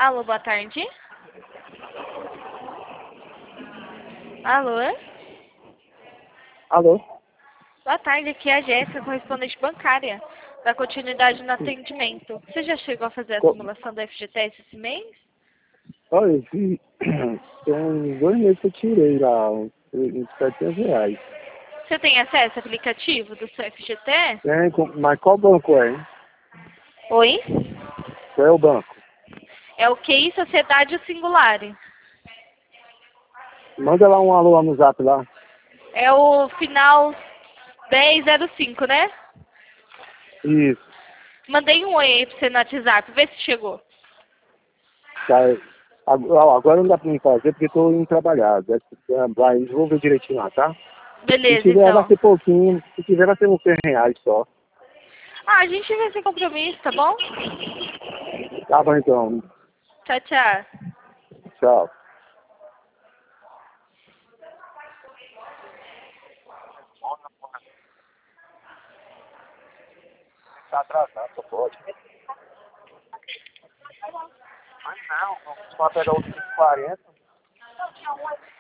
Alô, boa tarde. Alô? Alô? Boa tarde, aqui é a Jéssica, correspondente bancária, da continuidade no atendimento. Você já chegou a fazer a simulação da FGTS esse mês? Olha, eu vi, tem uns 2 meses que eu tirei lá, uns R$700. Você tem acesso ao aplicativo do seu FGTS? É, mas qual banco é, hein? Oi? Qual é o banco? É o QI Sociedade Singular. Manda lá um alô lá no zap lá. É o final 1005, né? Isso, Mandei um oi aí pra você no WhatsApp, vê se chegou. tá. Agora não dá pra mim fazer porque tô indo trabalhar. Vai, vou ver direitinho lá, tá? Se Beleza, tiver vai então. ser pouquinho, se tiver vai ser uns R$100 só. Ah, a gente vai sem compromisso, tá bom? Tá bom então, Tchau, tchau. tchau. Tá atrasado, só pode. Mas não, vamos pegar outros 40.